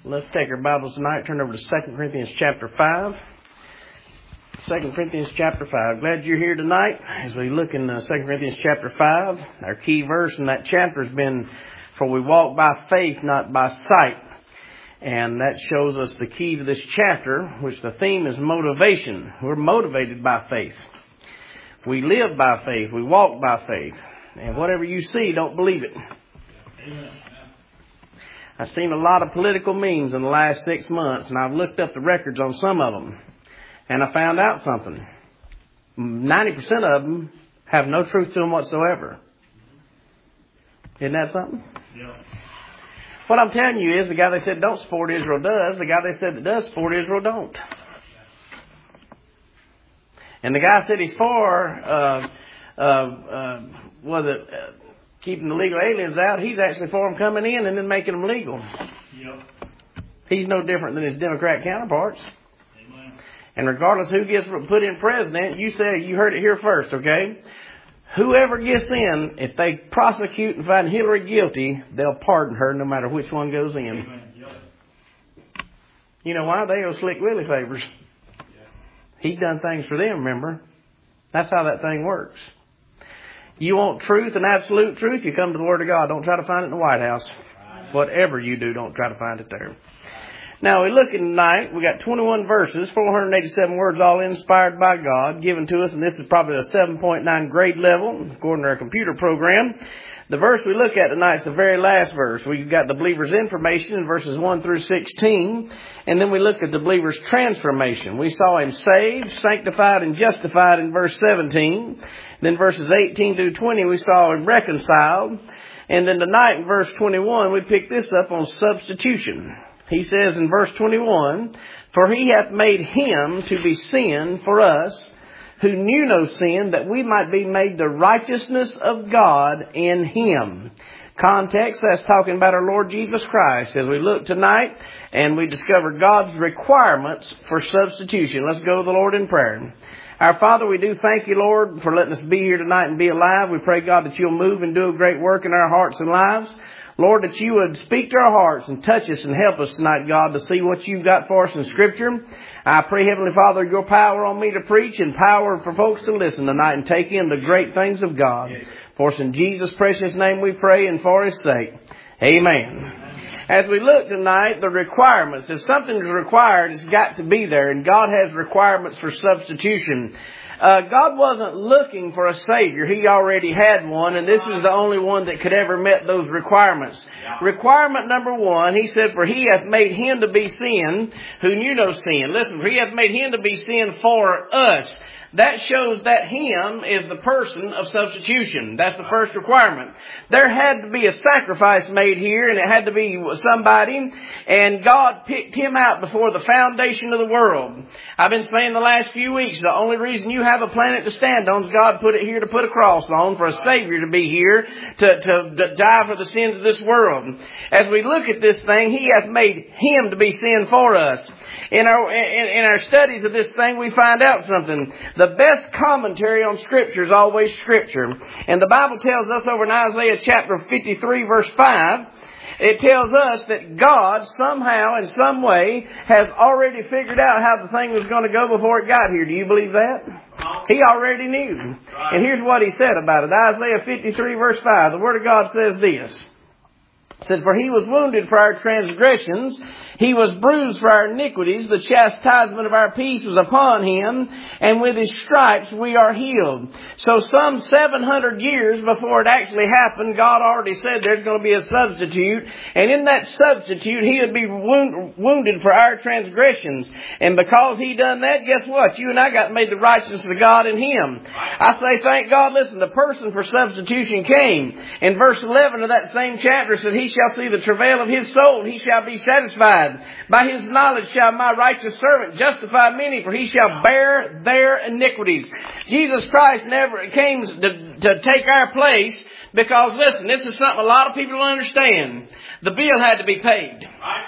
Let's take our Bibles tonight. Turn over to 2 Corinthians chapter 5. 2 Corinthians chapter 5. Glad you're here tonight as we look in 2 Corinthians chapter 5. Our key verse in that chapter has been, "For we walk by faith, not by sight." And that shows us the key to this chapter, which the theme is motivation. We're motivated by faith. We live by faith. We walk by faith. And whatever you see, don't believe it. Amen. I've seen a lot of political memes in the last 6 months, and I've looked up the records on some of them. And I found out something. 90% of them have no truth to them whatsoever. Isn't that something? Yeah. What I'm telling you is the guy they said don't support Israel does. The guy they said that does support Israel don't. And the guy said he's for, keeping the legal aliens out. He's actually for them coming in and then making them legal. Yep. He's no different than his Democrat counterparts. Amen. And regardless who gets put in president, you heard it here first, okay? Whoever gets in, if they prosecute and find Hillary guilty, they'll pardon her no matter which one goes in. Amen. Yep. You know why? They owe Slick Willie favors. Yeah. He's done things for them, remember? That's how that thing works. You want truth and absolute truth, you come to the Word of God. Don't try to find it in the White House. Whatever you do, don't try to find it there. Now, we look at tonight. We got 21 verses, 487 words, all inspired by God, given to us. And this is probably a 7.9 grade level, according to our computer program. The verse we look at tonight is the very last verse. We've got the believer's information in verses 1 through 16. And then we look at the believer's transformation. We saw him saved, sanctified, and justified in verse 17. Then verses 18 through 20, we saw him reconciled. And then tonight in verse 21, we pick this up on substitution. He says in verse 21, "For he hath made him to be sin for us, who knew no sin, that we might be made the righteousness of God in him." Context, that's talking about our Lord Jesus Christ. As we look tonight and we discover God's requirements for substitution. Let's go to the Lord in prayer. Our Father, we do thank you, Lord, for letting us be here tonight and be alive. We pray, God, that you'll move and do a great work in our hearts and lives. Lord, that you would speak to our hearts and touch us and help us tonight, God, to see what you've got for us in Scripture. I pray, Heavenly Father, your power on me to preach and power for folks to listen tonight and take in the great things of God. For us in Jesus' precious name we pray and for his sake. Amen. As we look tonight, the requirements. If something's required, it's got to be there. And God has requirements for substitution. God wasn't looking for a Savior. He already had one. And this is the only one that could ever met those requirements. Requirement number 1, he said, "For he hath made him to be sin who knew no sin." Listen, for he hath made him to be sin for us. That shows that him is the person of substitution. That's the first requirement. There had to be a sacrifice made here, and it had to be somebody, and God picked him out before the foundation of the world. I've been saying the last few weeks, the only reason you have a planet to stand on is God put it here to put a cross on, for a Savior to be here, to die for the sins of this world. As we look at this thing, he hath made him to be sin for us. In our studies of this thing, we find out something. The best commentary on Scripture is always Scripture. And the Bible tells us over in Isaiah chapter 53 verse 5, it tells us that God somehow in some way has already figured out how the thing was going to go before it got here. Do you believe that? He already knew. And here's what he said about it. Isaiah 53 verse 5, the Word of God says this. It said, "For he was wounded for our transgressions, he was bruised for our iniquities, the chastisement of our peace was upon him, and with his stripes we are healed." So some 700 years before it actually happened, God already said there's going to be a substitute, and in that substitute he would be wounded for our transgressions. And because he done that, guess what? You and I got made the righteousness of God in him. I say thank God. Listen, the person for substitution came. In verse 11 of that same chapter, it said, "He shall see the travail of his soul, he shall be satisfied. By his knowledge shall my righteous servant justify many, for he shall bear their iniquities." Jesus Christ never came to take our place because, listen, this is something a lot of people don't understand. The bill had to be paid.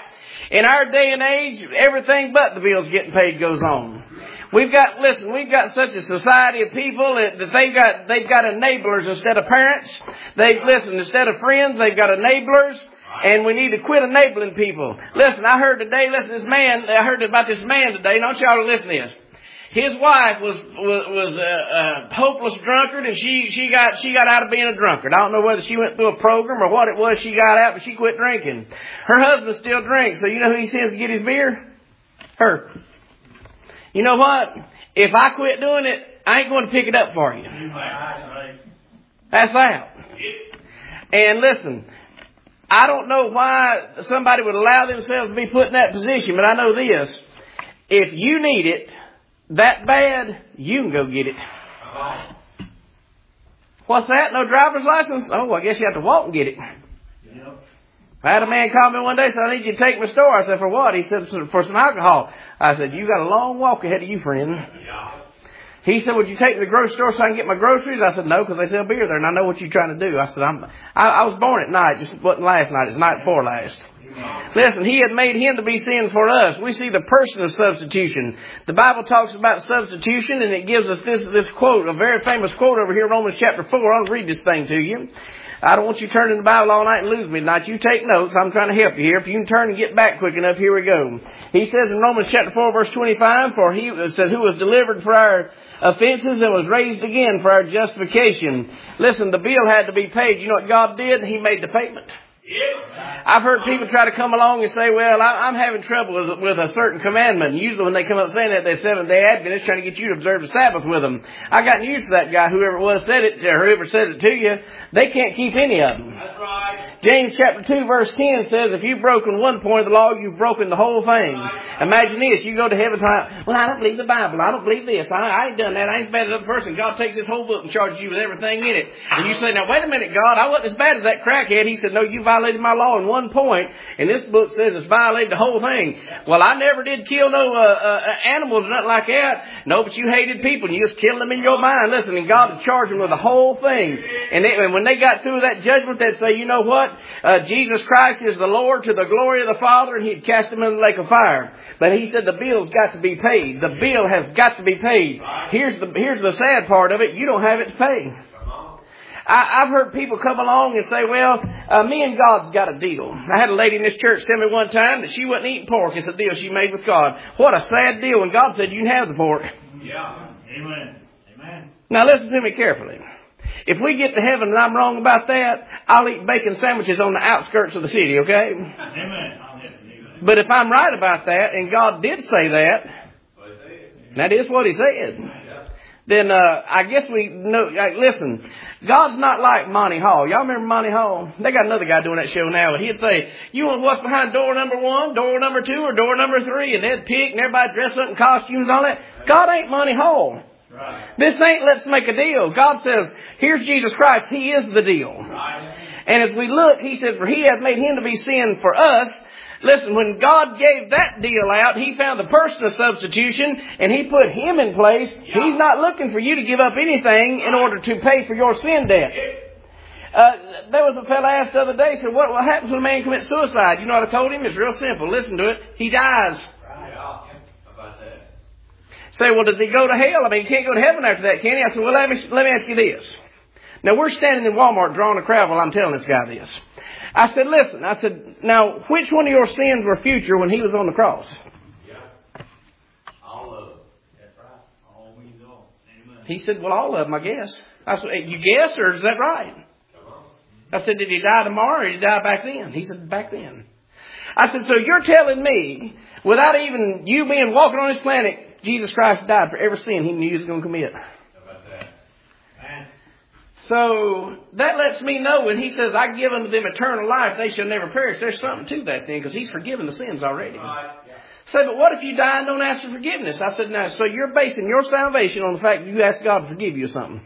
In our day and age, everything but the bills getting paid goes on. We've got such a society of people that they've got enablers instead of parents. Instead of friends, they've got enablers. And we need to quit enabling people. Listen, I heard about this man today. Don't y'all listen to this. His wife was a hopeless drunkard, and she got out of being a drunkard. I don't know whether she went through a program or what it was she got out, but she quit drinking. Her husband still drinks, so you know who he sends to get his beer? Her. You know what? If I quit doing it, I ain't going to pick it up for you. That's that. And listen, I don't know why somebody would allow themselves to be put in that position, but I know this. If you need it that bad, you can go get it. What's that? No driver's license? Oh, I guess you have to walk and get it. I had a man call me one day and said, I need you to take me to the store. I said, for what? He said, for some alcohol. I said, you got a long walk ahead of you, friend. He said, would you take me to the grocery store so I can get my groceries? I said, no, because they sell beer there, and I know what you're trying to do. I said, I was born at night. Just wasn't last night. It's night before last. Listen, he had made him to be sin for us. We see the person of substitution. The Bible talks about substitution, and it gives us this quote, a very famous quote over here in Romans chapter 4. I'll read this thing to you. I don't want you turning the Bible all night and lose me tonight. You take notes. I'm trying to help you here. If you can turn and get back quick enough, here we go. He says in Romans chapter 4, verse 25, for he said, who was delivered for our offenses and was raised again for our justification. Listen, the bill had to be paid. You know what God did? He made the payment. I've heard people try to come along and say, well, I'm having trouble with a certain commandment. And usually when they come up saying that, they're Seventh-day Adventists trying to get you to observe the Sabbath with them. I got news for that guy, whoever it was said it, or whoever says it to you. They can't keep any of them. That's right. James chapter 2 verse 10 says, if you've broken one point of the law, you've broken the whole thing. Right. Imagine this, you go to heaven and well, I don't believe the Bible. I don't believe this. I ain't done that. I ain't as bad as the other person. God takes this whole book and charges you with everything in it. And you say, now wait a minute, God, I wasn't as bad as that crackhead. He said, no, you violated my law in one point. And this book says it's violated the whole thing. Well, I never did kill no animals or nothing like that. No, but you hated people and you just killed them in your mind. Listen, and God would charge them with the whole thing. And when they got through that judgment, they'd say, you know what? Jesus Christ is the Lord to the glory of the Father, and He'd cast them in the lake of fire. But He said the bill's got to be paid. The bill has got to be paid. Here's the sad part of it. You don't have it to pay. I've heard people come along and say, well, me and God's got a deal. I had a lady in this church tell me one time that she wasn't eating pork. It's a deal she made with God. What a sad deal when God said you can have the pork. Yeah. Amen. Amen. Now listen to me carefully. If we get to heaven and I'm wrong about that, I'll eat bacon sandwiches on the outskirts of the city, okay? Amen. But if I'm right about that, and God did say that, that is what He said, then I guess we know, listen, God's not like Monty Hall. Y'all remember Monty Hall? They got another guy doing that show now, and he'd say, you want what's behind door number 1, door number 2, or door number 3? And they'd pick, and everybody dressed up in costumes and all that. God ain't Monty Hall. Right. This ain't let's make a deal. God says, here's Jesus Christ. He is the deal. Right. And as we look, He said, for He hath made Him to be sin for us. Listen, when God gave that deal out, He found the person of substitution, and He put Him in place. Yeah. He's not looking for you to give up anything in order to pay for your sin debt. There was a fellow asked the other day, said, what happens when a man commits suicide? You know what I told him? It's real simple. Listen to it. He dies. Say, well, does he go to hell? I mean, he can't go to heaven after that, can he? I said, well, let me ask you this. Now, we're standing in Walmart drawing a crowd while I'm telling this guy this. I said, listen, now, which one of your sins were future when He was on the cross? Yeah. All of them. That's right. All means all. Amen. He said, well, all of them, I guess. I said, you guess, or is that right? Come on. I said, did He die tomorrow, or did He die back then? He said, back then. I said, so you're telling me, without even you being walking on this planet, Jesus Christ died for every sin He knew He was going to commit. How about that? Man. So that lets me know when He says, I give unto them eternal life, they shall never perish. There's something to that then, because He's forgiven the sins already. Right. Yeah. Say, but what if you die and don't ask for forgiveness? I said, now, so you're basing your salvation on the fact that you ask God to forgive you something.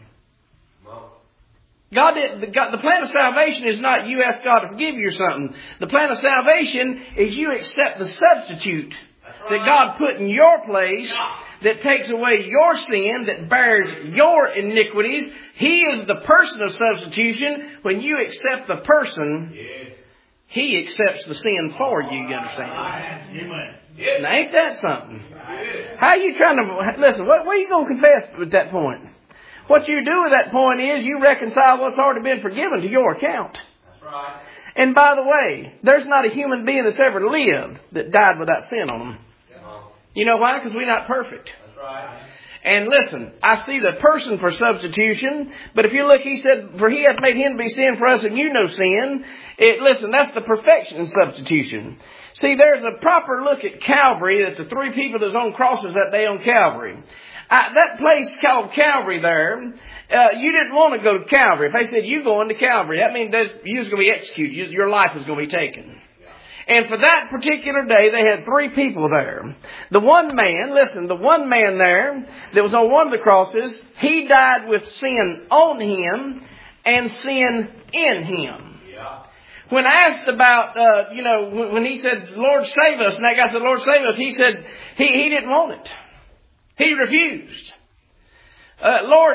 The plan of salvation is not you ask God to forgive you something. The plan of salvation is you accept the substitute that God put in your place, that takes away your sin, that bears your iniquities. He is the person of substitution. When you accept the person, He accepts the sin for you, you understand? Now, ain't that something? How are you trying to, listen, what are you going to confess at that point? What you do at that point is you reconcile what's already been forgiven to your account. That's right. And by the way, there's not a human being that's ever lived that died without sin on them. You know why? Because we're not perfect. That's right. And listen, I see the person for substitution, but if you look, he said, for he hath made him to be sin for us and you no sin. Listen, that's the perfection in substitution. See, there's a proper look at Calvary, that the three people that was on crosses that day on Calvary. That place called Calvary there, you didn't want to go to Calvary. If they said, you going to Calvary, that means that you was going to be executed. Your life was going to be taken. And for that particular day, they had three people there. The one man there that was on one of the crosses, he died with sin on him and sin in him. Yeah. When asked about, when he said, Lord save us, and that guy said, Lord save us, he said he didn't want it. He refused. Lord,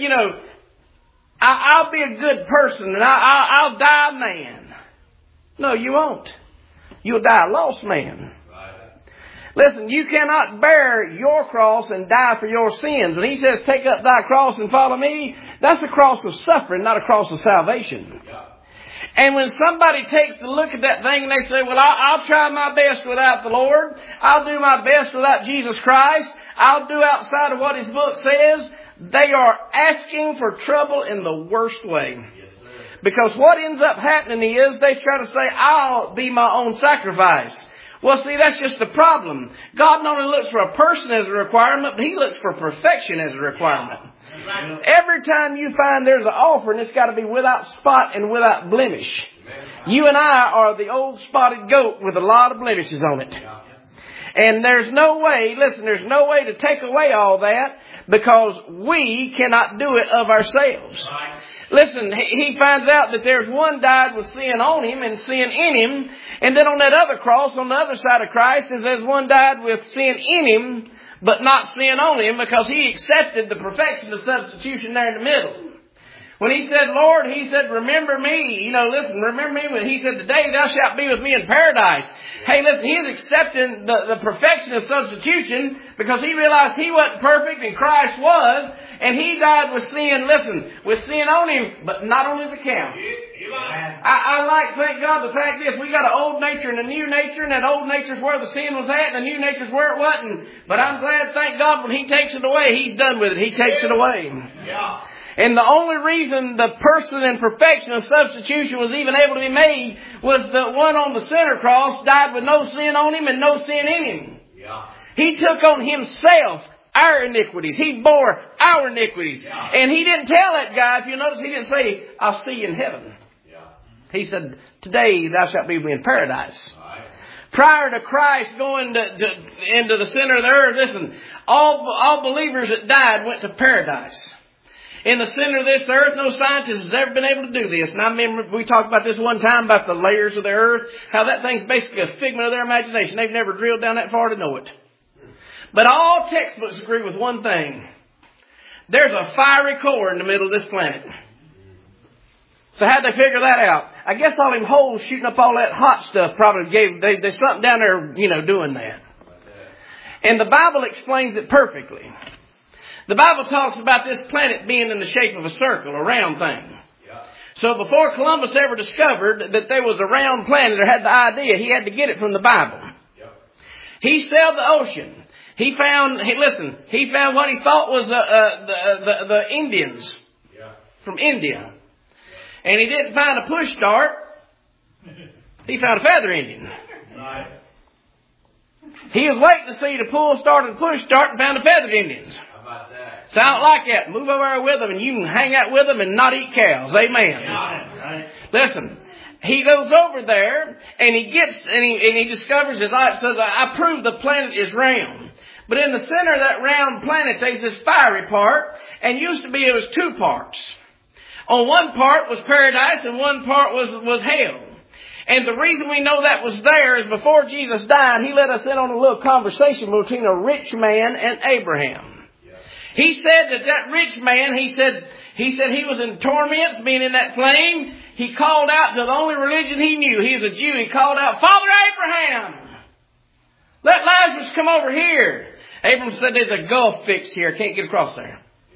I'll be a good person and I'll die a man. No, you won't. You'll die a lost man. Right. Listen, you cannot bear your cross and die for your sins. When he says, take up thy cross and follow me, that's a cross of suffering, not a cross of salvation. Yeah. And when somebody takes a look at that thing and they say, well, I'll try my best without the Lord. I'll do my best without Jesus Christ. I'll do outside of what his book says. They are asking for trouble in the worst way. Because what ends up happening is they try to say, I'll be my own sacrifice. Well, see, that's just the problem. God not only looks for a person as a requirement, but he looks for perfection as a requirement. Every time you find there's an offering, it's got to be without spot and without blemish. You and I are the old spotted goat with a lot of blemishes on it. And there's no way to take away all that because we cannot do it of ourselves. Listen, he finds out that there's one died with sin on him and sin in him. And then on that other cross, on the other side of Christ, is there's one died with sin in him, but not sin on him because he accepted the perfection of substitution there in the middle. When he said, Lord, he said, remember me. Remember me. When he said, today thou shalt be with me in paradise. Hey, listen, he is accepting the perfection of substitution because he realized he wasn't perfect and Christ was. And he died with sin, with sin on him, but not on his account. Thank God, the fact is, we got an old nature and a new nature, and that old nature's where the sin was at, and the new nature's where it wasn't. But I'm glad, thank God, when he takes it away, he's done with it. He takes it away. Yeah. And the only reason the person in perfection of substitution was even able to be made was the one on the center cross died with no sin on him and no sin in him. Yeah. He took on himself our iniquities. He bore our iniquities. Yeah. And he didn't tell that guy, if you notice, he didn't say, I'll see you in heaven. Yeah. He said, today thou shalt be with me in paradise. Right. Prior to Christ going into the center of the earth, listen, all believers that died went to paradise. In the center of this earth, no scientist has ever been able to do this. And I remember we talked about this one time about the layers of the earth, how that thing's basically a figment of their imagination. They've never drilled down that far to know it. But all textbooks agree with one thing. There's a fiery core in the middle of this planet. So how'd they figure that out? I guess all them holes shooting up all that hot stuff probably there's something down there, doing that. And the Bible explains it perfectly. The Bible talks about this planet being in the shape of a circle, a round thing. Yeah. So before Columbus ever discovered that there was a round planet or had the idea, he had to get it from the Bible. Yeah. He sailed the ocean. He found what he thought was the Indians from India. And he didn't find a push start. He found a feather Indian. Right. He was waiting to see the pull start and push start and found the feathered Indians. So I don't like that. Move over there with them and you can hang out with them and not eat cows. Amen. Right. Listen, he goes over there and he discovers his eye. Says, I proved the planet is round. But in the center of that round planet, there's this fiery part, and it was two parts. On one part was paradise, and one part was hell. And the reason we know that was there is before Jesus died, he let us in on a little conversation between a rich man and Abraham. He said that rich man, he said he was in torments, being in that flame. He called out to the only religion he knew. He was a Jew. He called out, Father Abraham, let Lazarus come over here. Abraham said, there's a gulf fixed here. I can't get across there. Yeah.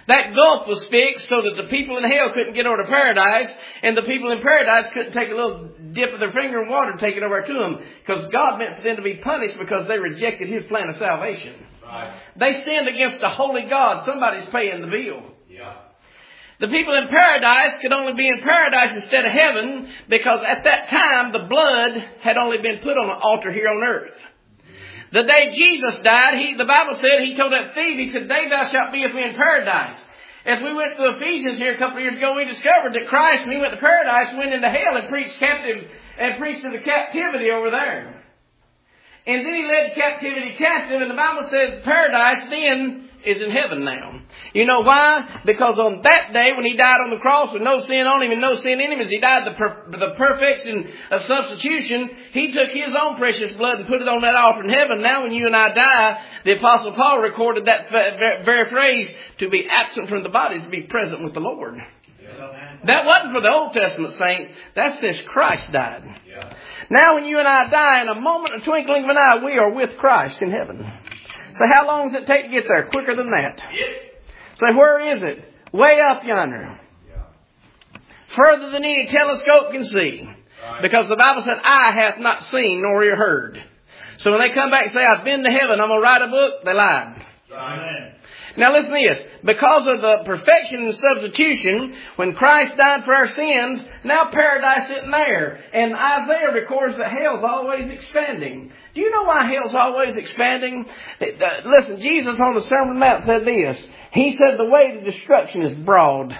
That gulf was fixed so that the people in hell couldn't get over to paradise, and the people in paradise couldn't take a little dip of their finger in water and take it over to them, because God meant for them to be punished because they rejected His plan of salvation. Right. They sinned against a holy God. Somebody's paying the bill. Yeah. The people in paradise could only be in paradise instead of heaven because at that time the blood had only been put on an altar here on earth. The day Jesus died, the Bible said, He told that thief, He said, "Day thou shalt be with me in paradise." As we went to Ephesians here a couple of years ago, we discovered that Christ, when He went to paradise, went into hell and preached to the captivity over there. And then He led captivity captive, and the Bible says paradise then is in heaven now. You know why? Because on that day when He died on the cross with no sin on Him and no sin in Him, as He died the perfection of substitution, He took His own precious blood and put it on that altar in heaven. Now when you and I die, the Apostle Paul recorded that very phrase, to be absent from the body is to be present with the Lord. Yeah. That wasn't for the Old Testament saints. That's since Christ died. Yeah. Now when you and I die, in a moment, a twinkling of an eye, we are with Christ in heaven. So how long does it take to get there? Quicker than that. So where is it? Way up yonder. Further than any telescope can see. Because the Bible said, "Eye hath not seen nor ear heard." So when they come back and say, "I've been to heaven, I'm going to write a book," they lied. Amen. Now listen to this. Because of the perfection and substitution, when Christ died for our sins, now paradise isn't there. And Isaiah records that hell's always expanding. Do you know why hell's always expanding? Listen, Jesus on the Sermon on the Mount said this. He said the way to destruction is broad.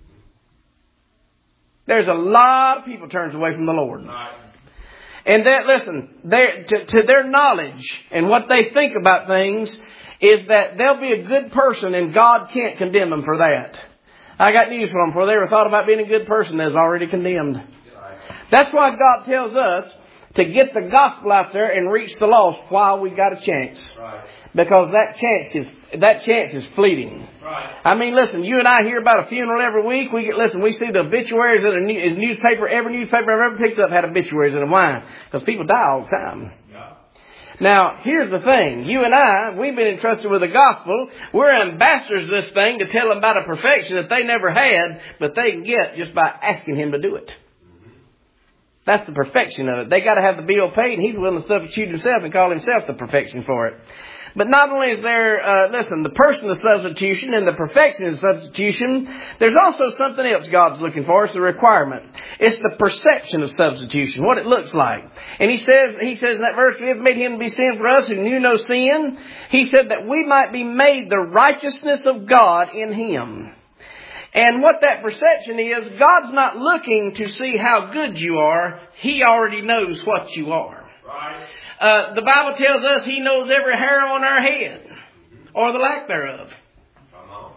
There's a lot of people turns away from the Lord. And that, listen, to their knowledge and what they think about things is that they'll be a good person and God can't condemn them for that. I got news for them. Before they ever thought about being a good person, they're already condemned. That's why God tells us to get the gospel out there and reach the lost while we got a chance. Because that chance is fleeting. I mean, listen, you and I hear about a funeral every week. We see the obituaries in a newspaper. Every newspaper I've ever picked up had obituaries in them. Why? Because people die all the time. Now, here's the thing. You and I, we've been entrusted with the gospel. We're ambassadors of this thing to tell them about a perfection that they never had, but they can get just by asking Him to do it. That's the perfection of it. They got to have the bill paid, and He's willing to substitute Himself and call Himself the perfection for it. But not only is there, the person of substitution and the perfection of substitution, there's also something else God's looking for. It's a requirement. It's the perception of substitution, what it looks like. And He says in that verse, "We have made Him to be sin for us who knew no sin." He said that we might be made the righteousness of God in Him. And what that perception is, God's not looking to see how good you are. He already knows what you are. Right. The Bible tells us He knows every hair on our head, or the lack thereof. Come on.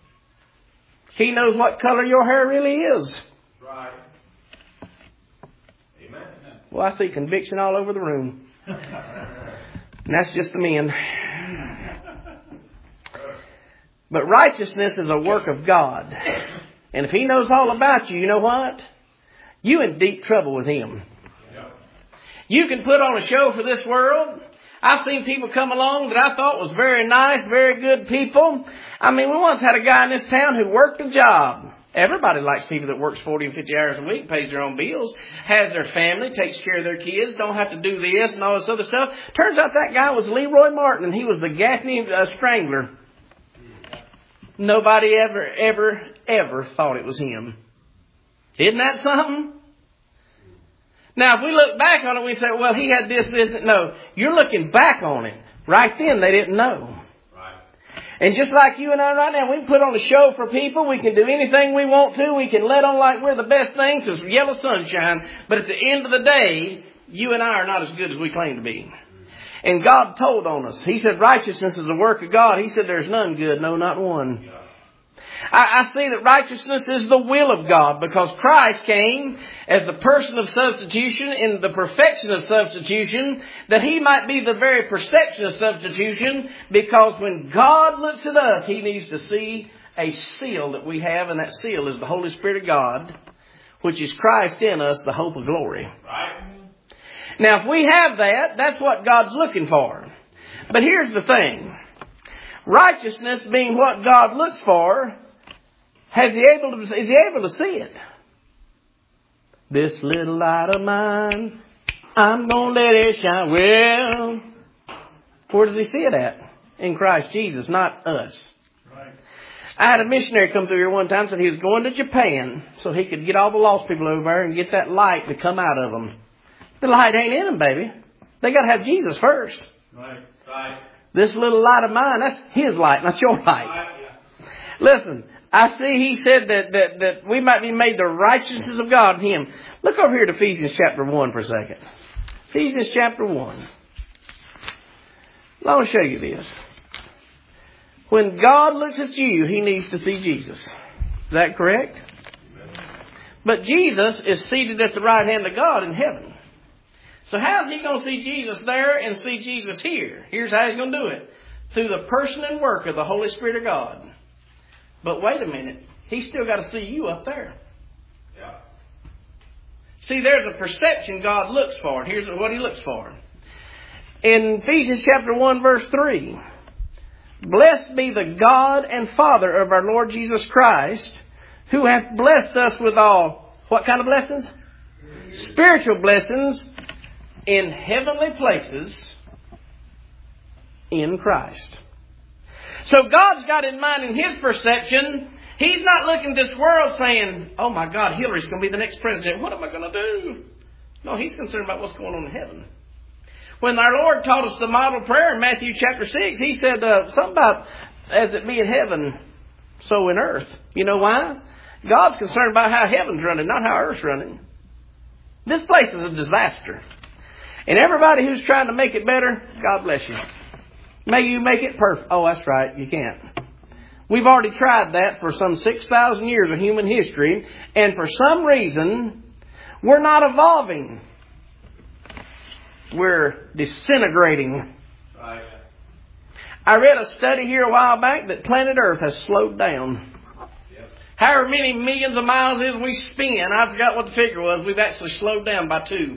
He knows what color your hair really is. Right. Amen. Well, I see conviction all over the room. And that's just the men. But righteousness is a work of God. And if He knows all about you, you know what? You're in deep trouble with Him. You can put on a show for this world. I've seen people come along that I thought was very nice, very good people. I mean, we once had a guy in this town who worked a job. Everybody likes people that works 40 and 50 hours a week, pays their own bills, has their family, takes care of their kids, don't have to do this and all this other stuff. Turns out that guy was Leroy Martin, and he was the Gaffney Strangler. Nobody ever thought it was him. Isn't that something? Now, if we look back on it, we say, well, he had this. No, you're looking back on it. Right then, they didn't know. Right. And just like you and I right now, we can put on a show for people. We can do anything we want to. We can let on like we're the best things. It's yellow sunshine. But at the end of the day, you and I are not as good as we claim to be. And God told on us. He said righteousness is the work of God. He said there's none good, no, not one. Yeah. I see that righteousness is the will of God because Christ came as the person of substitution in the perfection of substitution, that He might be the very perception of substitution, because when God looks at us, He needs to see a seal that we have, and that seal is the Holy Spirit of God, which is Christ in us, the hope of glory. Right. Now, if we have that, that's what God's looking for. But here's the thing. Righteousness being what God looks for, is he able to see it? This little light of mine, I'm going to let it shine. Well, where does he see it at? In Christ Jesus, not us. Right. I had a missionary come through here one time, said he was going to Japan so he could get all the lost people over there and get that light to come out of them. The light ain't in them, baby. They got to have Jesus first. Right. Right. This little light of mine, that's his light, not your light. Right. Yeah. Listen, I see he said that we might be made the righteousness of God in him. Look over here to Ephesians chapter 1 for a second. Ephesians chapter 1. Let me show you this. When God looks at you, he needs to see Jesus. Is that correct? But Jesus is seated at the right hand of God in heaven. So how's he going to see Jesus there and see Jesus here? Here's how he's going to do it. Through the person and work of the Holy Spirit of God. But wait a minute. He's still got to see you up there. Yeah. See, there's a perception God looks for. Here's what he looks for. In Ephesians chapter 1 verse 3. Blessed be the God and Father of our Lord Jesus Christ, who hath blessed us with all, what kind of blessings? Spiritual blessings in heavenly places in Christ. So God's got in mind in his perception, he's not looking at this world saying, oh my God, Hillary's going to be the next president. What am I going to do? No, he's concerned about what's going on in heaven. When our Lord taught us the model prayer in Matthew chapter 6, he said something about as it be in heaven, so in earth. You know why? God's concerned about how heaven's running, not how earth's running. This place is a disaster. And everybody who's trying to make it better, God bless you. May you make it perfect. Oh, that's right. You can't. We've already tried that for some 6,000 years of human history. And for some reason, we're not evolving. We're disintegrating. Right. I read a study here a while back that planet Earth has slowed down. Yep. However many millions of miles is we spin, I forgot what the figure was, we've actually slowed down by 2.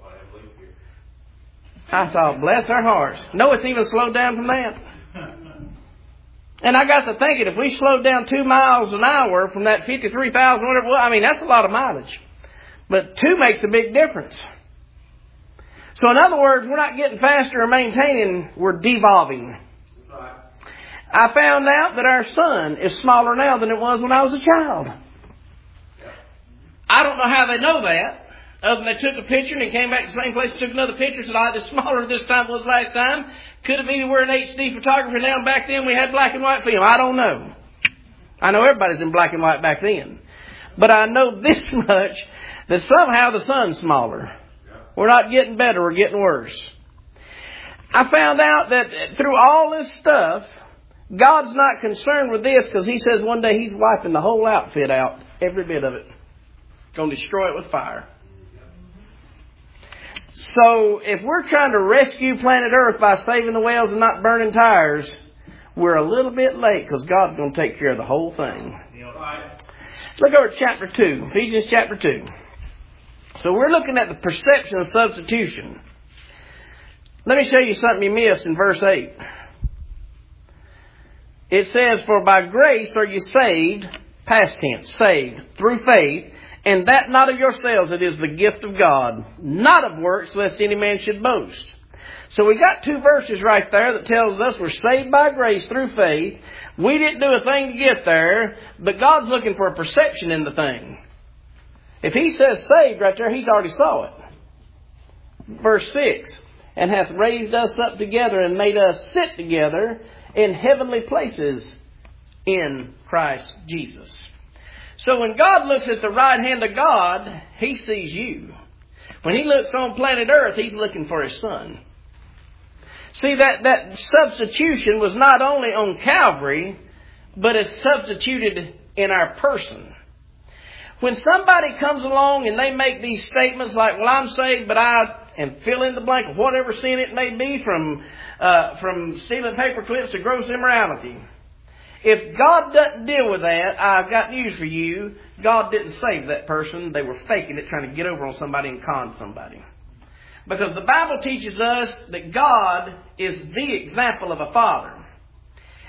I thought, bless our hearts. No, it's even slowed down from that. And I got to thinking, if we slowed down 2 miles an hour from that 53,000, whatever, well, I mean, that's a lot of mileage. But 2 makes a big difference. So in other words, we're not getting faster or maintaining, we're devolving. Right. I found out that our sun is smaller now than it was when I was a child. Yep. I don't know how they know that. Other than they took a picture and came back to the same place and took another picture and said, it's smaller this time than it was last time. Could have been we're an HD photographer now, and back then we had black and white film. I don't know. I know everybody's in black and white back then. But I know this much, that somehow the sun's smaller. We're not getting better, we're getting worse. I found out that through all this stuff, God's not concerned with this because he says one day he's wiping the whole outfit out, every bit of it. Going to destroy it with fire. So if we're trying to rescue planet Earth by saving the whales and not burning tires, we're a little bit late because God's going to take care of the whole thing. Look over at chapter 2, Ephesians chapter 2. So we're looking at the perception of substitution. Let me show you something you missed in verse 8. It says, for by grace are you saved, past tense, saved, through faith, and that not of yourselves, it is the gift of God, not of works, lest any man should boast. So we got 2 verses right there that tells us we're saved by grace through faith. We didn't do a thing to get there, but God's looking for a perception in the thing. If he says saved right there, he's already saw it. Verse 6, and hath raised us up together and made us sit together in heavenly places in Christ Jesus. So when God looks at the right hand of God, he sees you. When he looks on planet Earth, he's looking for his son. See, that substitution was not only on Calvary, but is substituted in our person. When somebody comes along and they make these statements like, well, I'm saved, but and fill in the blank of whatever sin it may be, from stealing paper clips to gross immorality. If God doesn't deal with that, I've got news for you. God didn't save that person. They were faking it, trying to get over on somebody and con somebody. Because the Bible teaches us that God is the example of a father.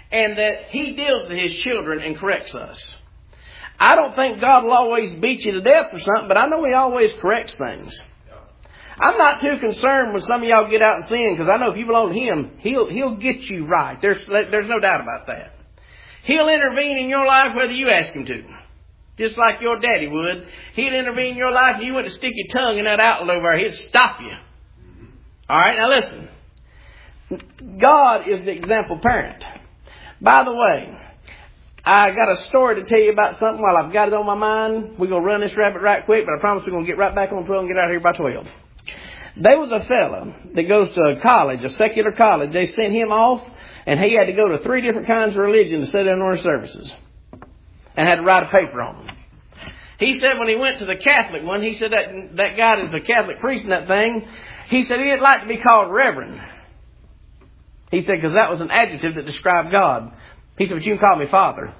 and that He deals with His children and corrects us. I don't think God will always beat you to death for something, but I know He always corrects things. I'm not too concerned when some of y'all get out and sin, because I know if you belong to Him, He'll get you right. There's no doubt about that. He'll intervene in your life whether you ask Him to. Just like your daddy would. He'd intervene in your life and you went to stick your tongue in that outlet over there. He'd stop you. Alright, now listen. God is the example parent. By the way, I got a story to tell you about something while I've got it on my mind. We're going to run this rabbit right quick, but I promise we're going to get right back on 12 and get out of here by 12. There was a fella that goes to a college, a secular college. They sent him off and he had to go to 3 different kinds of religion to sit in on their services. And had to write a paper on them. He said when he went to the Catholic one, he said that guy that's a Catholic priest in that thing, he said he didn't like to be called Reverend. He said because that was an adjective that described God. He said, but you can call me Father.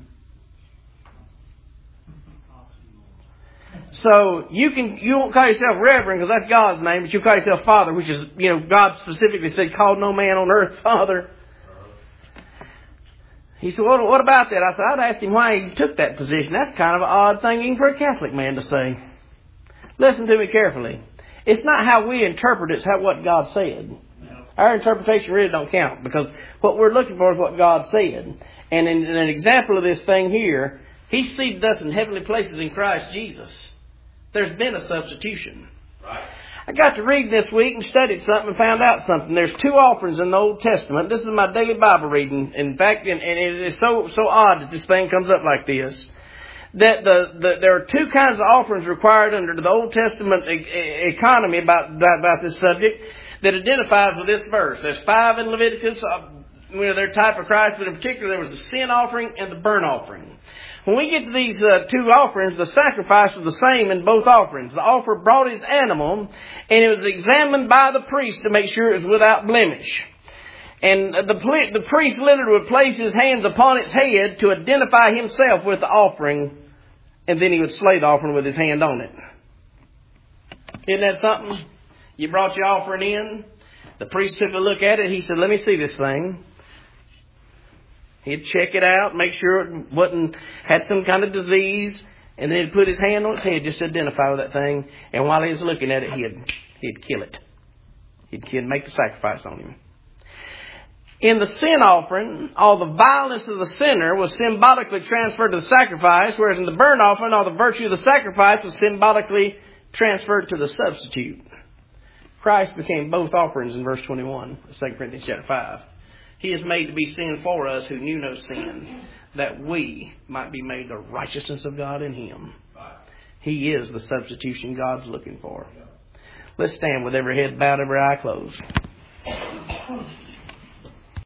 So you won't call yourself Reverend because that's God's name, but you call yourself Father, which is, God specifically said, call no man on earth Father. He said, well, what about that? I said, I'd ask him why he took that position. That's kind of an odd thing even for a Catholic man to say. Listen to me carefully. It's not how we interpret it, it's what God said. No. Our interpretation really don't count because what we're looking for is what God said. And in an example of this thing here, He seated us in heavenly places in Christ Jesus. There's been a substitution. Right. I got to read this week and studied something and found out something. There's 2 offerings in the Old Testament. This is my daily Bible reading. In fact, and it is so odd that this thing comes up like this. That there are 2 kinds of offerings required under the Old Testament economy about this subject that identifies with this verse. There's 5 in Leviticus. They're type of Christ, but in particular there was the sin offering and the burnt offering. When we get to these 2 offerings, the sacrifice was the same in both offerings. The offerer brought his animal, and it was examined by the priest to make sure it was without blemish. And the priest literally would place his hands upon its head to identify himself with the offering, and then he would slay the offering with his hand on it. Isn't that something? You brought your offering in. The priest took a look at it. He said, let me see this thing. He'd check it out, make sure it had some kind of disease, and then he'd put his hand on its head just to identify with that thing. And while he was looking at it, he'd kill it. He'd make the sacrifice on him. In the sin offering, all the vileness of the sinner was symbolically transferred to the sacrifice, whereas in the burnt offering, all the virtue of the sacrifice was symbolically transferred to the substitute. Christ became both offerings in verse 21 of 2 Corinthians chapter 5. He is made to be sin for us who knew no sin, that we might be made the righteousness of God in Him. He is the substitution God's looking for. Let's stand with every head bowed, every eye closed.